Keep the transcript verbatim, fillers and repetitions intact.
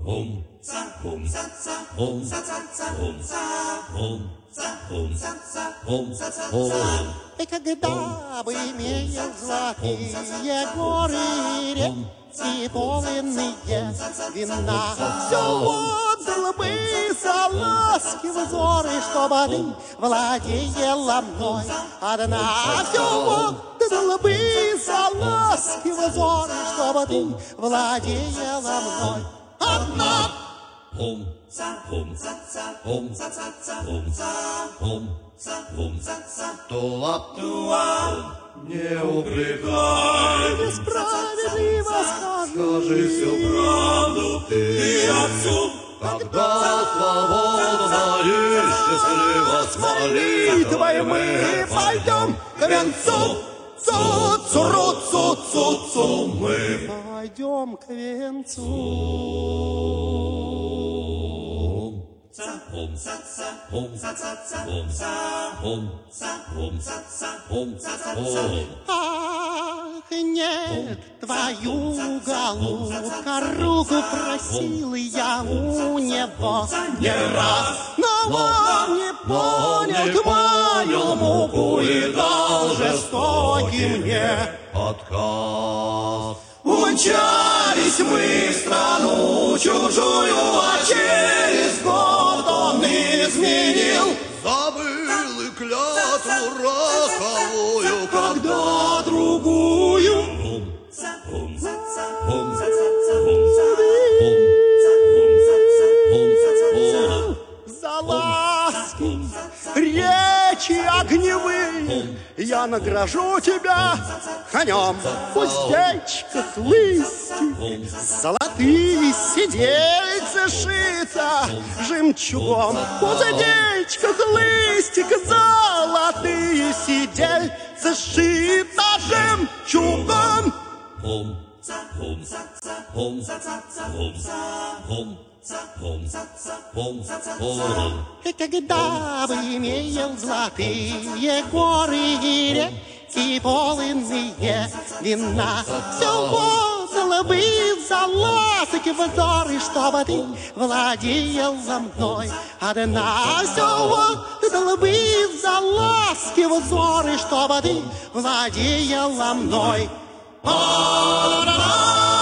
Ом, ом, ом, ом, ом, ом, ом, ом. И когда бы имея золотые горы и реки полынные вина, все отдал бы за ласки взоры, чтобы ты владела мной. Одна все отдала бы за ласки взоры, чтобы ты владела мной. Одна. Ом, ом, ом, ом, ом, ом. Тула, тула, не упрекай. Несправедливо скажи, Скажи всю правду ты отцу, когда свободно и счастливо с молитвой мы пойдем к венцу. Цу-цу-цу-цу-цу, мы пойдем к венцу. Ом, ом, ом, ом, ом, ом. Ах, нет, твою голубка руку просил я у него не раз, но он не понял твою муку и дал жестокий мне Отказ. Умчались мы в страну чужую, а через год он изменил. Забыл и клятву роковую, Когда другую Ом, ом, ом, ом, ом, за ласки, речи огневые я награжу тебя конем. Уздечках лысти, золотые сидельцы шита жемчугом. Уздечках лыстик, золотые сидельцы шита жемчугом. ом, ом, ом, ом, ом, ом, ом. И когда бы имел золотые горы и реки полынные вина, все отдало бы за ласки взоры, чтобы ты владела мной. Одна все отдало бы за ласки взоры, чтобы ты владела мной. А-да-да-да!